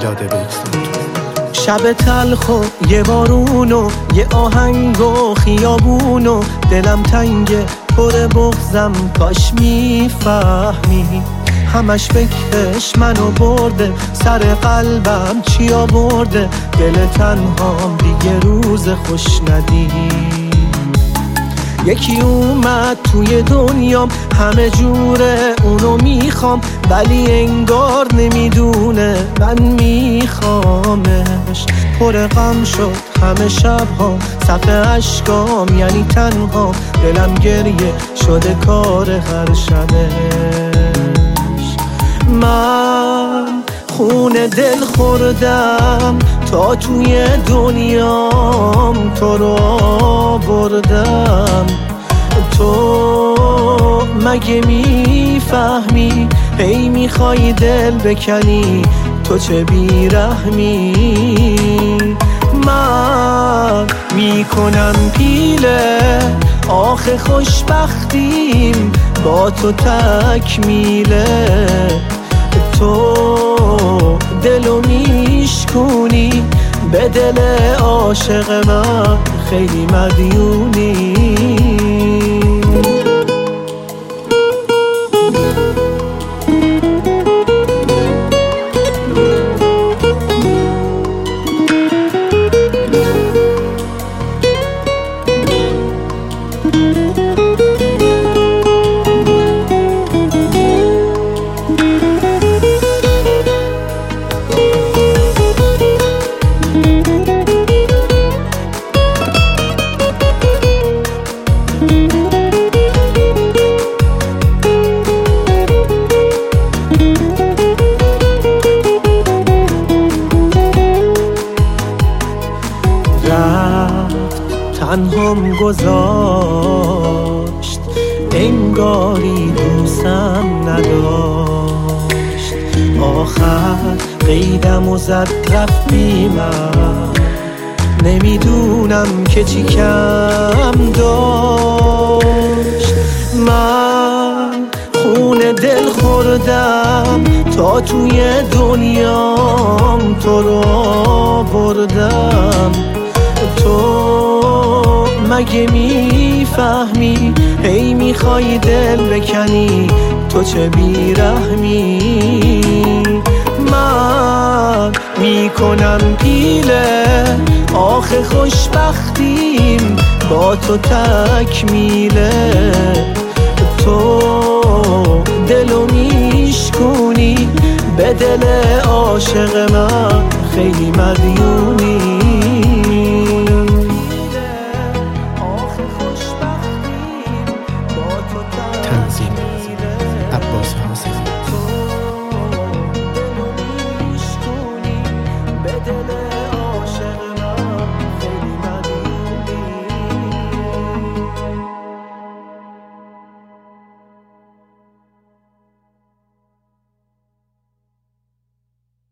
پیاده بگذار. شب تلخ و یه بارون و یه آهنگ و خیابون و دلم تنگه پر بغضم، کاش میفهمی همش فکرش منو برده، سر قلبم چی آورده، دل تنهام دیگه روز خوش ندید. یکی اومد توی دنیام همه جوره اونو میخوام، ولی انگار نمیدونه من میخوامش. پر غم شد همه شبها صف عشقام، یعنی تنها دلم گریه شده کار هر شبش. من خون دل خوردم تا توی دنیام تو رو آوردم، تو مگه میفهمی؟ هی میخوای دل بکنی، تو چه بیرحمی. من میکنم پیله آخه خوشبختیم با تو تکمیله، تو دلو میشکونی به دل عاشق من، خیلی مدیونی. تنهام گذاشت انگاری دوستم نداشت، آخر قیدم و زد رفت بی من، نمیدونم که چی کم داشت. من خون دل خوردم تا توی دنیام تو رو آوردم، تو مگه میفهمی؟ هی میخوای دل بکنی، تو چه بیرحمی. من میکنم پیله آخه خوشبختیم با تو تکمیله، تو دلو میشکونی به دل عاشق من، خیلی مدیونی.